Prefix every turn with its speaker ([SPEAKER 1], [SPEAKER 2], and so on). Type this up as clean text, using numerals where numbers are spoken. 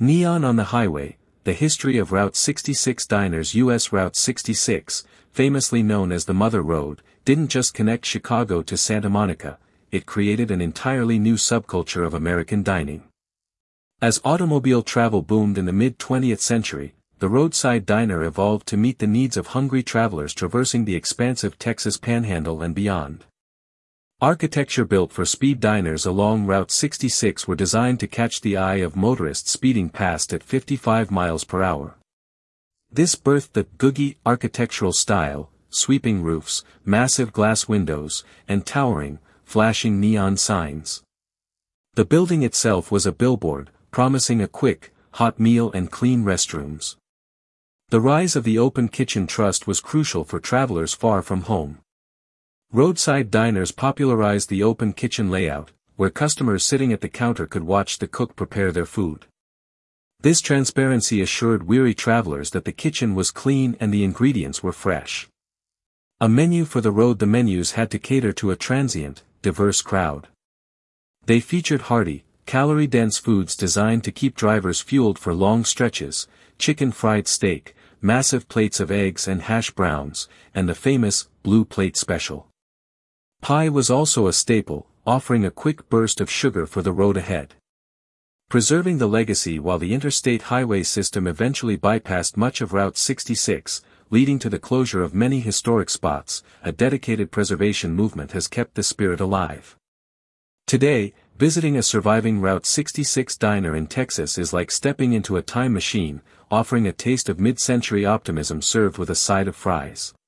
[SPEAKER 1] Neon on the Highway, The History of Route 66 Diners. U.S. Route 66, famously known as the Mother Road, didn't just connect Chicago to Santa Monica, it created an entirely new subculture of American dining. As automobile travel boomed in the mid-20th century, the roadside diner evolved to meet the needs of hungry travelers traversing the expansive Texas Panhandle and beyond. Architecture built for speed diners along Route 66 were designed to catch the eye of motorists speeding past at 55 miles per hour. This birthed the Googie architectural style, sweeping roofs, massive glass windows, and towering, flashing neon signs. The building itself was a billboard, promising a quick, hot meal and clean restrooms. The rise of the open kitchen trust was crucial for travelers far from home. Roadside diners popularized the open kitchen layout, where customers sitting at the counter could watch the cook prepare their food. This transparency assured weary travelers that the kitchen was clean and the ingredients were fresh. A menu for the road. The menus had to cater to a transient, diverse crowd. They featured hearty, calorie-dense foods designed to keep drivers fueled for long stretches: chicken fried steak, massive plates of eggs and hash browns, and the famous Blue Plate Special. Pie was also a staple, offering a quick burst of sugar for the road ahead. Preserving the legacy. While the interstate highway system eventually bypassed much of Route 66, leading to the closure of many historic spots, a dedicated preservation movement has kept the spirit alive. Today, visiting a surviving Route 66 diner in Texas is like stepping into a time machine, offering a taste of mid-century optimism served with a side of fries.